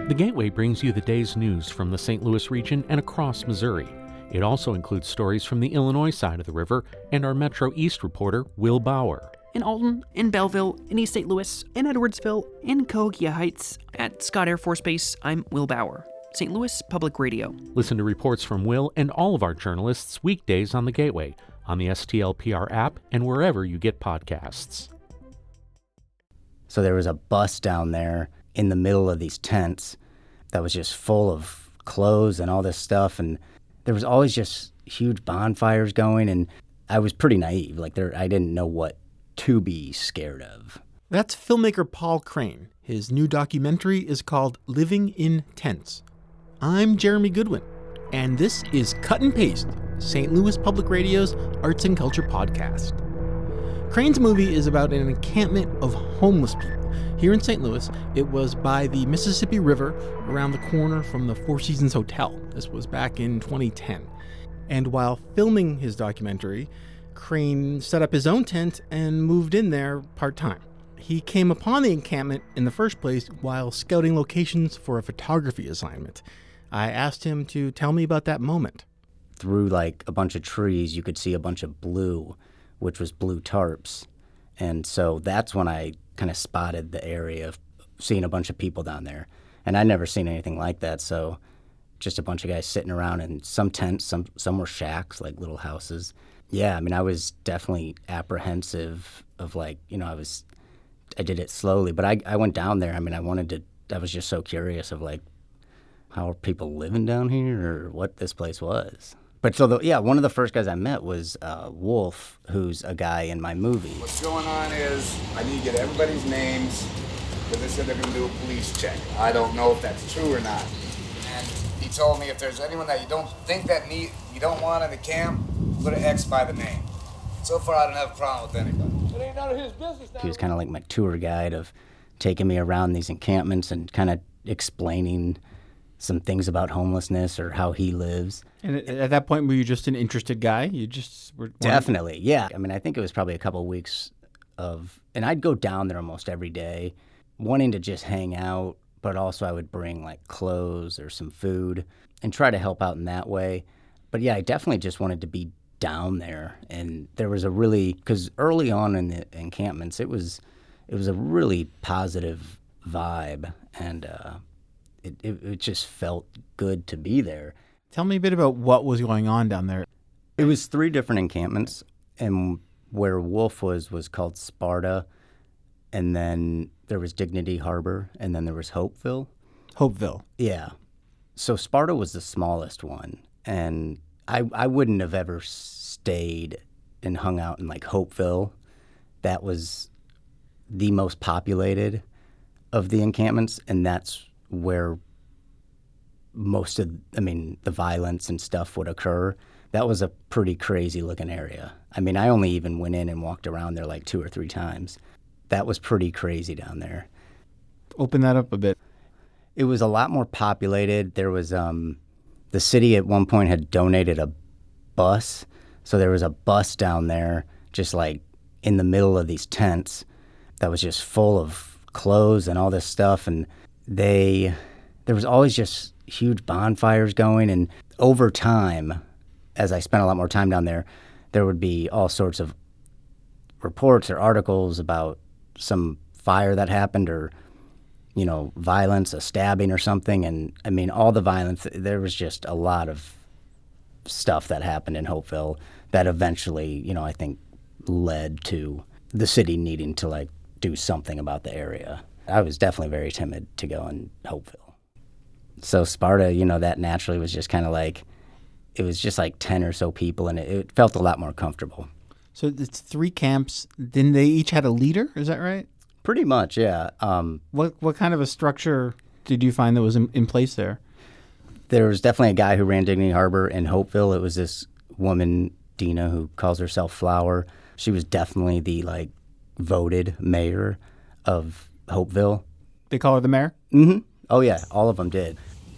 The Gateway brings you the day's news from the St. Louis region and across Missouri. It also includes stories from the Illinois side of the river and our Metro East reporter, Will Bauer. In Alton, in Belleville, in East St. Louis, in Edwardsville, in Cahokia Heights, at Scott Air Force Base, I'm Will Bauer, St. Louis Public Radio. Listen to reports from Will and all of our journalists weekdays on The Gateway, on the STLPR app, and wherever you get podcasts. So there was a bus down there in the middle of these tents that was just full of clothes and all this stuff, and there was always just huge bonfires going, and I was pretty naive. I didn't know what to be scared of. That's filmmaker Paul Crane. His new documentary is called Living in Tents. I'm Jeremy Goodwin, and this is Cut and Paste, St. Louis Public Radio's arts and culture podcast. Crane's movie is about an encampment of homeless people. Here in St. Louis, it was by the Mississippi River around the corner from the Four Seasons Hotel. This was back in 2010. And while filming his documentary, Crane set up his own tent and moved in there part-time. He came upon the encampment in the first place while scouting locations for a photography assignment. I asked him to tell me about that moment. Through a bunch of trees, you could see a bunch of blue, which was blue tarps. And so that's when I kind of spotted the area of seeing a bunch of people down there. And I'd never seen anything like that, so just a bunch of guys sitting around in some tents, some were shacks, like little houses. Yeah, I was definitely apprehensive of I did it slowly, but I went down there. I was just so curious of how are people living down here or what this place was. But one of the first guys I met was Wolf, who's a guy in my movie. What's going on is I need to get everybody's names because they said they're going to do a police check. I don't know if that's true or not. And he told me if there's anyone that you don't think you don't want in the camp, put an X by the name. So far, I don't have a problem with anybody. It ain't none of his business now. He was kind of like my tour guide of taking me around these encampments and kind of explaining some things about homelessness or how he lives. And at that point, were you just an interested guy? You just were... Definitely, yeah. I think it was probably a couple of weeks and I'd go down there almost every day, wanting to just hang out, but also I would bring clothes or some food and try to help out in that way. But yeah, I definitely just wanted to be down there. And there was because early on in the encampments, it was a really positive vibe, and it just felt good to be there. Tell me a bit about what was going on down there. It was 3 different encampments, and where Wolf was called Sparta, and then there was Dignity Harbor, and then there was Hopeville. Hopeville. Yeah. So Sparta was the smallest one, and I wouldn't have ever stayed and hung out in Hopeville. That was the most populated of the encampments, and that's where most of, the violence and stuff would occur. That was a pretty crazy looking area. I only even went in and walked around there 2 or 3 times. That was pretty crazy down there. Open that up a bit. It was a lot more populated. There was, the city at one point had donated a bus. So there was a bus down there just in the middle of these tents that was just full of clothes and all this stuff. And there was always just huge bonfires going. And over time, as I spent a lot more time down there, there would be all sorts of reports or articles about some fire that happened or, violence, a stabbing or something. And all the violence, there was just a lot of stuff that happened in Hopeville that eventually, I think led to the city needing to do something about the area. I was definitely very timid to go in Hopeville. So Sparta, that naturally was just kind of it was just 10 or so people, and it felt a lot more comfortable. So it's 3 camps. Then they each had a leader, is that right? Pretty much, yeah. What kind of a structure did you find that was in place there? There was definitely a guy who ran Dignity Harbor in Hopeville. It was this woman, Dina, who calls herself Flower. She was definitely the voted mayor of Hopeville. They call her the mayor? Mm-hmm. Oh yeah, all of them did.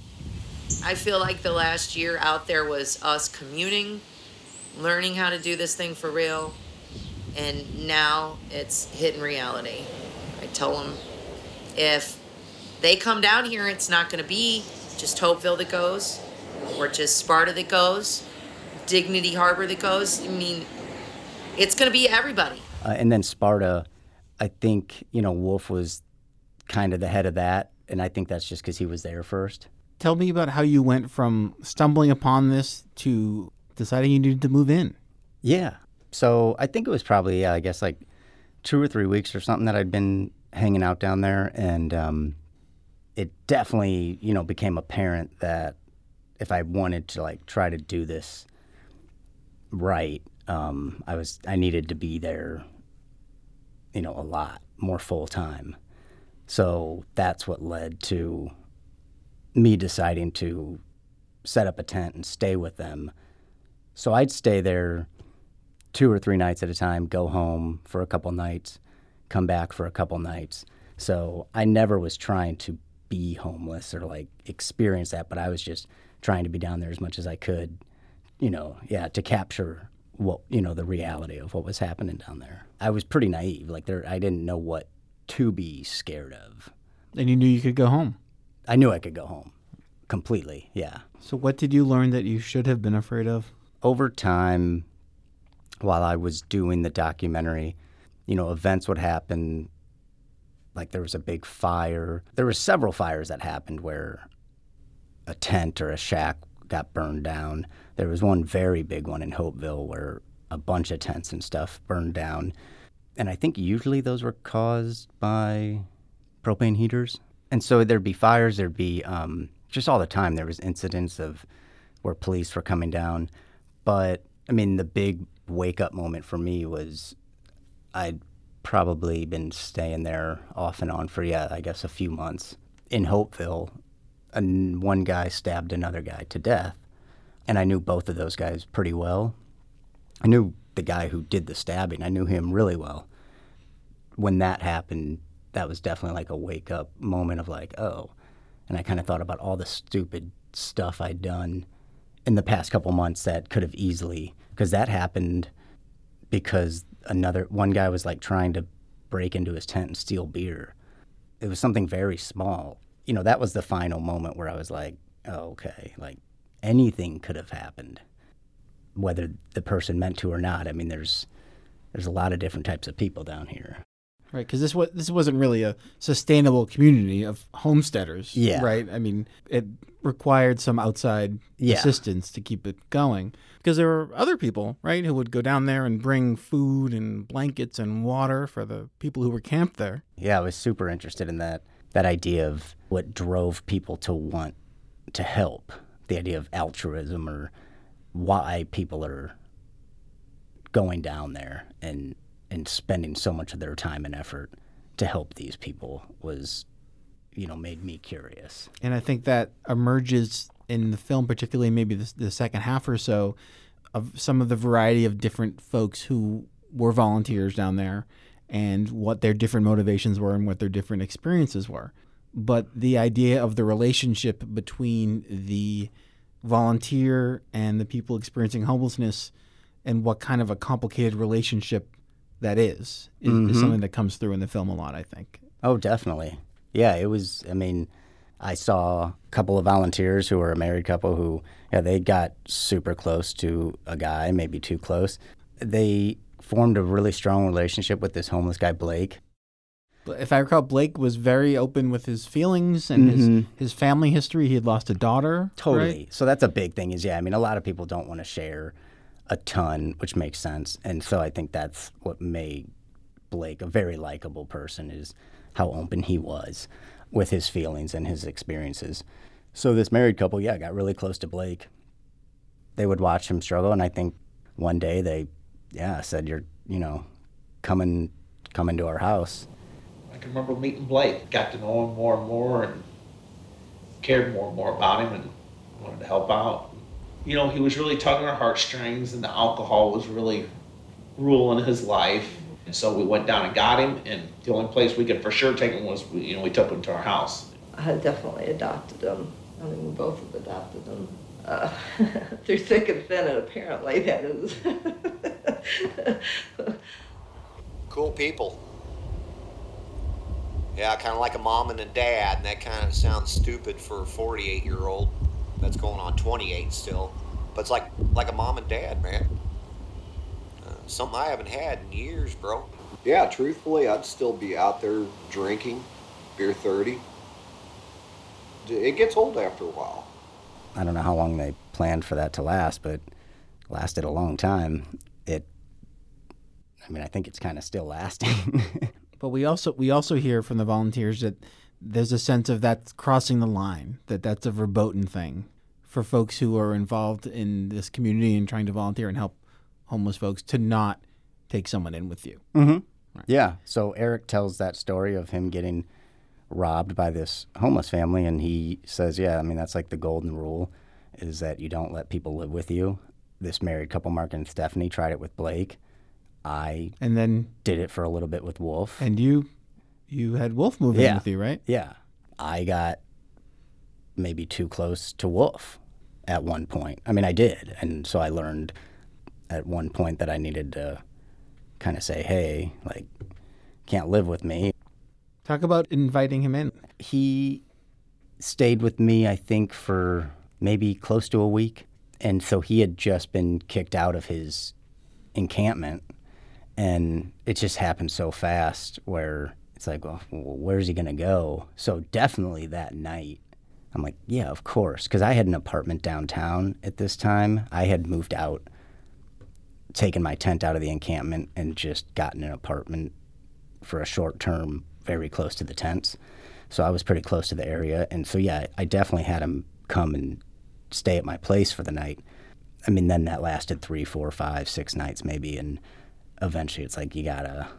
I feel like the last year out there was us communing, learning how to do this thing for real, and now it's hitting reality. I tell them if they come down here, it's not going to be just Hopeville that goes, or just Sparta that goes, Dignity Harbor that goes. I mean, it's going to be everybody. And then Sparta, I think, Wolf was kind of the head of that, and I think that's just because he was there first. Tell me about how you went from stumbling upon this to deciding you needed to move in. Yeah. So I think it was probably, I guess, like 2 or 3 weeks or something that I'd been hanging out down there, and it definitely, became apparent that if I wanted to, like, try to do this right, I needed to be there, a lot more full time. So that's what led to me deciding to set up a tent and stay with them. So I'd stay there 2 or 3 nights at a time, go home for a couple nights, come back for a couple nights. So I never was trying to be homeless or like experience that, but I was just trying to be down there as much as I could, to capture what, the reality of what was happening down there. I was pretty naive. Like I didn't know what to be scared of. And you knew you could go home. I knew I could go home completely. Yeah. So what did you learn that you should have been afraid of? Over time, while I was doing the documentary, events would happen. Like there was a big fire. There were several fires that happened where a tent or a shack got burned down. There was one very big one in Hopeville where a bunch of tents and stuff burned down. And I think usually those were caused by propane heaters. And so there'd be fires, there'd be just all the time there was incidents of where police were coming down. But, I mean, the big wake-up moment for me was I'd probably been staying there off and on for, I guess a few months. In Hopeville, and one guy stabbed another guy to death. And I knew both of those guys pretty well. I knew the guy who did the stabbing. I knew him really well. When that happened, that was definitely like a wake-up moment of like, oh. And I kind of thought about all the stupid stuff I'd done in the past couple months that could have easily, because that happened because one guy was like trying to break into his tent and steal beer. It was something very small. That was the final moment where I was like, oh, okay, like anything could have happened, whether the person meant to or not. I mean, there's a lot of different types of people down here. Right, because this wasn't really a sustainable community of homesteaders, right? I mean, it required some outside assistance to keep it going. Because there were other people, right, who would go down there and bring food and blankets and water for the people who were camped there. Yeah, I was super interested in that idea of what drove people to want to help, the idea of altruism or why people are going down there and spending so much of their time and effort to help these people was, made me curious. And I think that emerges in the film, particularly maybe the second half or so, of some of the variety of different folks who were volunteers down there and what their different motivations were and what their different experiences were. But the idea of the relationship between the volunteer and the people experiencing homelessness and what kind of a complicated relationship that is something that comes through in the film a lot, I think. Oh, definitely. Yeah, it was, I saw a couple of volunteers who were a married couple who, they got super close to a guy, maybe too close. They formed a really strong relationship with this homeless guy, Blake. If I recall, Blake was very open with his feelings and his family history. He had lost a daughter. Totally. Right? So that's a big thing is, a lot of people don't want to share a ton, which makes sense. And so I think that's what made Blake a very likable person, is how open he was with his feelings and his experiences. So this married couple, got really close to Blake. They would watch him struggle, and I think one day they, said, you're, come into our house. I can remember meeting Blake, got to know him more and more and cared more and more about him and wanted to help out. He was really tugging our heartstrings, and the alcohol was really ruling his life. And so we went down and got him, and the only place we could for sure take him was, we took him to our house. I had definitely adopted him. I mean, we both have adopted him through thick and thin, and apparently that is... Cool people. Yeah, kind of like a mom and a dad, and that kind of sounds stupid for a 48-year-old that's going on 28 still. But it's like a mom and dad, man. Something I haven't had in years, bro. Yeah, truthfully, I'd still be out there drinking, beer 30. It gets old after a while. I don't know how long they planned for that to last, but it lasted a long time. I think it's kind of still lasting. But we also hear from the volunteers that there's a sense of that's crossing the line, that's a verboten thing for folks who are involved in this community and trying to volunteer and help homeless folks to not take someone in with you. Mm-hmm. Right. Yeah. So Eric tells that story of him getting robbed by this homeless family, and he says, that's like the golden rule, is that you don't let people live with you. This married couple, Mark and Stephanie, tried it with Blake. I did it for a little bit with Wolf. And you had Wolf move in with you, right? Yeah. I got maybe too close to Wolf at one point. I did. And so I learned at one point that I needed to kind of say, hey, can't live with me. Talk about inviting him in. He stayed with me, I think, for maybe close to a week. And so he had just been kicked out of his encampment. And it just happened so fast where it's like, well, where's he going to go? So definitely that night, I'm like, yeah, of course. Because I had an apartment downtown at this time. I had moved out, taken my tent out of the encampment, and just gotten an apartment for a short term very close to the tents. So I was pretty close to the area. And so, yeah, I definitely had him come and stay at my place for the night. Then that lasted 3, 4, 5, 6 nights maybe. And eventually it's like you gotta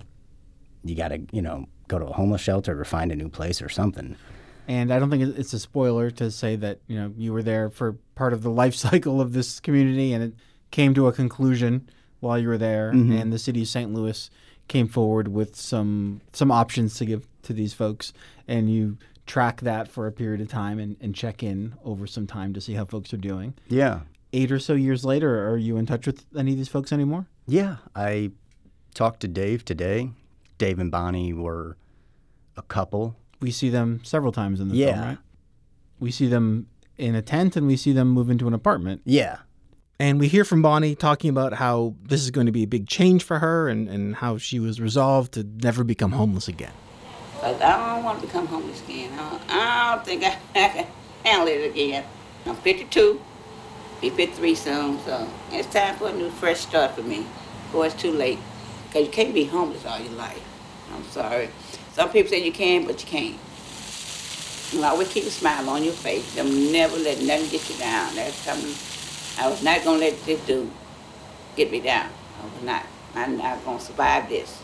go to a homeless shelter or find a new place or something. And I don't think it's a spoiler to say that you were there for part of the life cycle of this community, and it came to a conclusion while you were there. Mm-hmm. And the city of St. Louis came forward with some options to give to these folks, and you track that for a period of time and check in over some time to see how folks are doing. Yeah. 8 or so years later, are you in touch with any of these folks anymore? Yeah, I talked to Dave today. Dave and Bonnie were a couple. We see them several times in the film, right? We see them in a tent, and we see them move into an apartment. Yeah. And we hear from Bonnie talking about how this is going to be a big change for her and how she was resolved to never become homeless again. But I don't want to become homeless again. I don't think I can handle it again. I'm 52. Be 53 soon, so it's time for a new fresh start for me before it's too late. Because you can't be homeless all your life. I'm sorry. Some people say you can, but you can't. You always keep a smile on your face. You'll never let nothing get you down. That's something I was not going to let this dude get me down. I was not. I'm not going to survive this.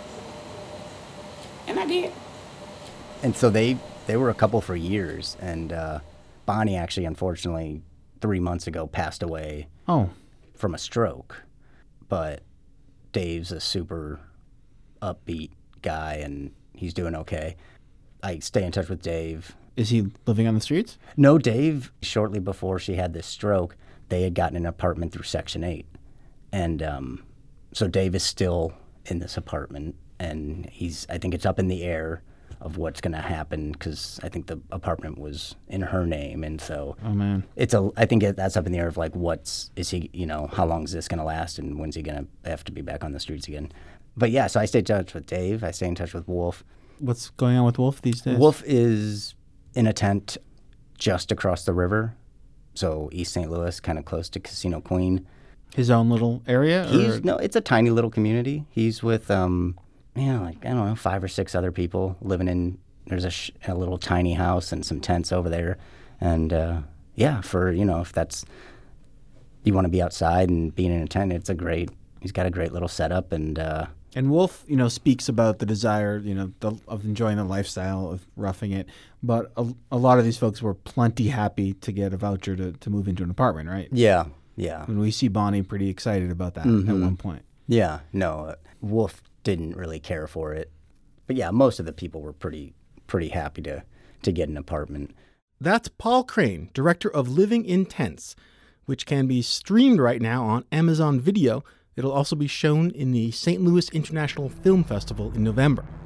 And I did. And so they were a couple for years, and Bonnie actually, unfortunately, 3 months ago passed away from a stroke. But Dave's a super upbeat guy, and he's doing okay. I stay in touch with Dave. Is he living on the streets? No, Dave, shortly before she had this stroke, they had gotten an apartment through Section 8. And so Dave is still in this apartment, and I think it's up in the air of what's going to happen, because I think the apartment was in her name, and so I think that's up in the air of how long is this going to last, and when's he going to have to be back on the streets again. But yeah, so I stay in touch with Dave. I stay in touch with Wolf. What's going on with Wolf these days? Wolf is in a tent just across the river, so East St. Louis, kind of close to Casino Queen. His own little area? No, it's a tiny little community. He's with 5 or 6 other people living in. There's a little tiny house and some tents over there, and if that's you want to be outside and being in a tent, he's got a great little setup. And Wolf, speaks about the desire, of enjoying the lifestyle of roughing it. But a lot of these folks were plenty happy to get a voucher to move into an apartment, right? Yeah, yeah. And we see Bonnie pretty excited about that at one point. Yeah, no, Wolf didn't really care for it. But yeah, most of the people were pretty happy to get an apartment. That's Paul Crane, director of Living in Tents, which can be streamed right now on Amazon Video. It'll also be shown in the St. Louis International Film Festival in November.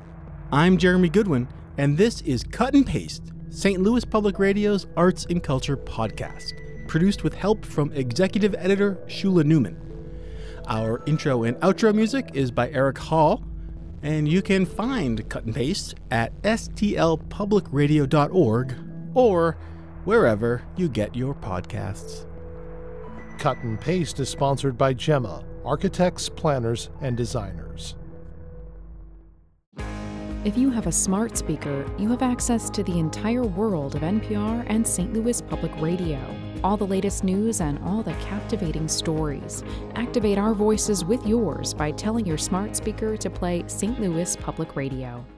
I'm Jeremy Goodwin, and this is Cut and Paste, St. Louis Public Radio's Arts and Culture podcast, produced with help from executive editor Shula Newman. Our intro and outro music is by Eric Hall, and you can find Cut and Paste at stlpublicradio.org or wherever you get your podcasts. Cut and Paste is sponsored by Gemma, architects, planners, and designers. If you have a smart speaker, you have access to the entire world of NPR and St. Louis Public Radio. All the latest news and all the captivating stories. Activate our voices with yours by telling your smart speaker to play St. Louis Public Radio.